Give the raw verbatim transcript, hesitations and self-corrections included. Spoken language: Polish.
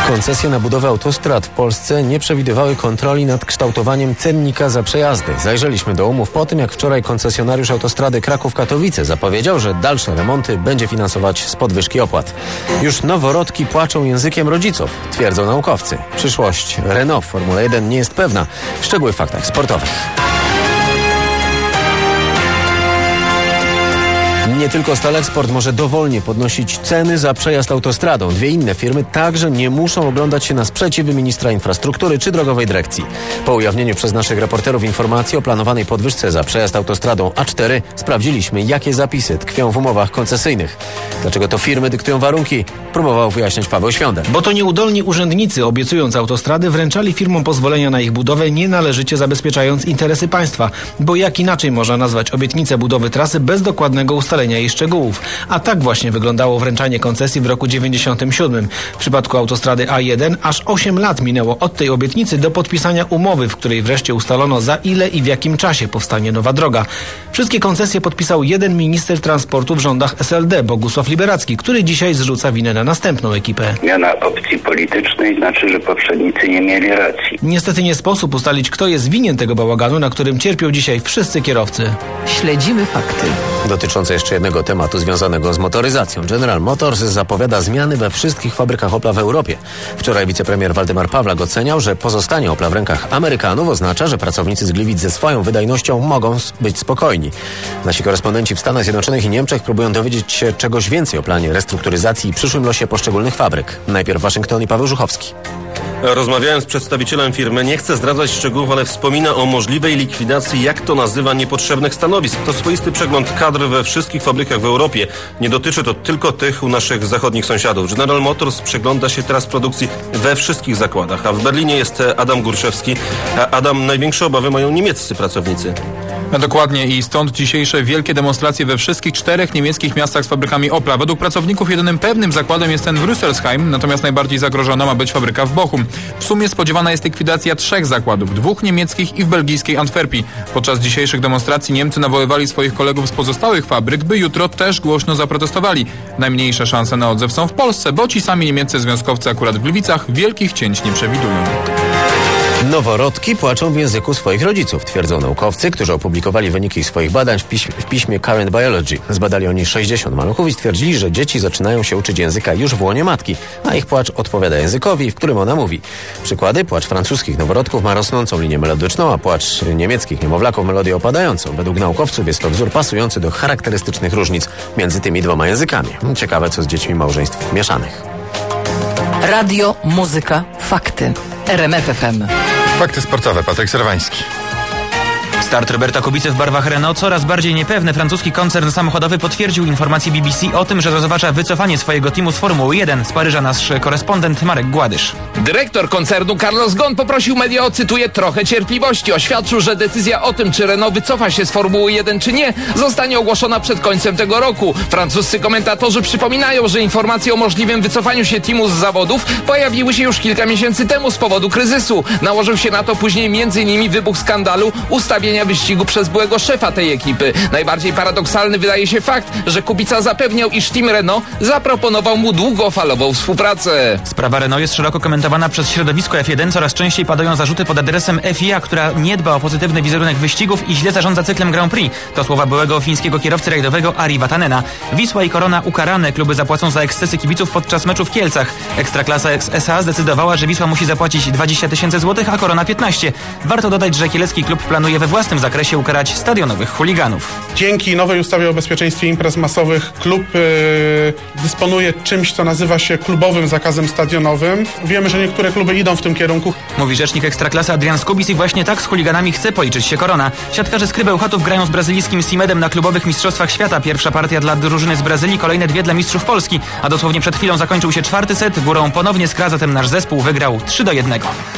Koncesje na budowę autostrad w Polsce nie przewidywały kontroli nad kształtowaniem cennika za przejazdy. Zajrzeliśmy do umów po tym, jak wczoraj koncesjonariusz autostrady Kraków-Katowice zapowiedział, że dalsze remonty będzie finansować z podwyżki opłat. Już noworodki płaczą językiem rodziców, twierdzą naukowcy. Przyszłość Renault w Formule jeden nie jest pewna. Szczegóły w faktach sportowych. Nie tylko Stalexport może dowolnie podnosić ceny za przejazd autostradą. Dwie inne firmy także nie muszą oglądać się na sprzeciwy ministra infrastruktury czy drogowej dyrekcji. Po ujawnieniu przez naszych reporterów informacji o planowanej podwyżce za przejazd autostradą A cztery sprawdziliśmy, jakie zapisy tkwią w umowach koncesyjnych. Dlaczego to firmy dyktują warunki? Próbował wyjaśniać Paweł Świądek. Bo to nieudolni urzędnicy, obiecując autostrady, wręczali firmom pozwolenia na ich budowę, nie należycie zabezpieczając interesy państwa. Bo jak inaczej można nazwać obietnicę budowy trasy bez dokładnego ustalenia jej szczegółów. A tak właśnie wyglądało wręczanie koncesji w roku dziewięćdziesiątym siódmym. W przypadku autostrady A jeden aż osiem lat minęło od tej obietnicy do podpisania umowy, w której wreszcie ustalono, za ile i w jakim czasie powstanie nowa droga. Wszystkie koncesje podpisał jeden minister transportu w rządach S L D, Bogusław Liberacki, który dzisiaj zrzuca winę na następną ekipę. Zmiana opcji politycznej znaczy, że poprzednicy nie mieli racji. Niestety nie sposób ustalić, kto jest winien tego bałaganu, na którym cierpią dzisiaj wszyscy kierowcy. Śledzimy fakty. Dotyczące jeszcze jednego tematu związanego z motoryzacją. General Motors zapowiada zmiany we wszystkich fabrykach Opla w Europie. Wczoraj wicepremier Waldemar Pawlak oceniał, że pozostanie Opla w rękach Amerykanów oznacza, że pracownicy z Gliwic ze swoją wydajnością mogą być spokojni. Nasi korespondenci w Stanach Zjednoczonych i Niemczech próbują dowiedzieć się czegoś więcej o planie restrukturyzacji i przyszłym losie poszczególnych fabryk. Najpierw Waszyngton i Paweł Żuchowski. Rozmawiałem z przedstawicielem firmy, nie chcę zdradzać szczegółów, ale wspomina o możliwej likwidacji, jak to nazywa, niepotrzebnych stanowisk. To swoisty przegląd kadr we wszystkich fabrykach w Europie. Nie dotyczy to tylko tych u naszych zachodnich sąsiadów. General Motors przygląda się teraz produkcji we wszystkich zakładach, a w Berlinie jest Adam Górszewski. Adam, największe obawy mają niemieccy pracownicy. Dokładnie i stąd dzisiejsze wielkie demonstracje we wszystkich czterech niemieckich miastach z fabrykami Opla. Według pracowników jedynym pewnym zakładem jest ten w Rüsselsheim, natomiast najbardziej zagrożona ma być fabryka w Bochum. W sumie spodziewana jest likwidacja trzech zakładów, dwóch niemieckich i w belgijskiej Antwerpii. Podczas dzisiejszych demonstracji Niemcy nawoływali swoich kolegów z pozostałych fabryk, by jutro też głośno zaprotestowali. Najmniejsze szanse na odzew są w Polsce, bo ci sami niemieccy związkowcy akurat w Gliwicach wielkich cięć nie przewidują. Noworodki płaczą w języku swoich rodziców, twierdzą naukowcy, którzy opublikowali wyniki swoich badań w piśmie, w piśmie Current Biology. Zbadali oni sześćdziesiąt maluchów i stwierdzili, że dzieci zaczynają się uczyć języka już w łonie matki, a ich płacz odpowiada językowi, w którym ona mówi. Przykłady: płacz francuskich noworodków ma rosnącą linię melodyczną, a płacz niemieckich niemowlaków melodię opadającą. Według naukowców jest to wzór pasujący do charakterystycznych różnic między tymi dwoma językami. Ciekawe, co z dziećmi małżeństw mieszanych. Radio, muzyka, fakty. R M F F M. Fakty sportowe. Patryk Serwański. Start Roberta Kubicy w barwach Renault coraz bardziej niepewny. Francuski koncern samochodowy potwierdził informację B B C o tym, że rozważa wycofanie swojego teamu z Formuły jeden. Z Paryża nasz korespondent Marek Gładysz. Dyrektor koncernu Carlos Ghosn poprosił media o, cytuję, trochę cierpliwości. Oświadczył, że decyzja o tym, czy Renault wycofa się z Formuły jeden czy nie, zostanie ogłoszona przed końcem tego roku. Francuscy komentatorzy przypominają, że informacje o możliwym wycofaniu się teamu z zawodów pojawiły się już kilka miesięcy temu z powodu kryzysu. Nałożył się na to później między innymi wybuch skandalu ustawienia wyścigu przez byłego szefa tej ekipy. Najbardziej paradoksalny wydaje się fakt, że Kubica zapewniał, iż team Renault zaproponował mu długofalową współpracę. Sprawa Renault jest szeroko komentowana przez środowisko F jeden. Coraz częściej padają zarzuty pod adresem F I A, która nie dba o pozytywny wizerunek wyścigów i źle zarządza cyklem Grand Prix. To słowa byłego fińskiego kierowcy rajdowego Ari Vatanena. Wisła i Korona ukarane. Kluby zapłacą za ekscesy kibiców podczas meczu w Kielcach. Ekstraklasa S A zdecydowała, że Wisła musi zapłacić dwadzieścia tysięcy złotych, a Korona piętnaście. Warto dodać, że kielecki klub planuje we własnym zakresie ukarać stadionowych chuliganów. Dzięki nowej ustawie o bezpieczeństwie imprez masowych klub yy, dysponuje czymś, co nazywa się klubowym zakazem stadionowym. Wiemy, że niektóre kluby idą w tym kierunku. Mówi rzecznik Ekstraklasy Adrian Skubis i właśnie tak z chuliganami chce policzyć się Korona. Siatkarze z Krybełchatów grają z brazylijskim Simedem na klubowych mistrzostwach świata. Pierwsza partia dla drużyny z Brazylii, kolejne dwie dla mistrzów Polski. A dosłownie przed chwilą zakończył się czwarty set. Górą ponownie skra, zatem nasz zespół wygrał trzy do jednego.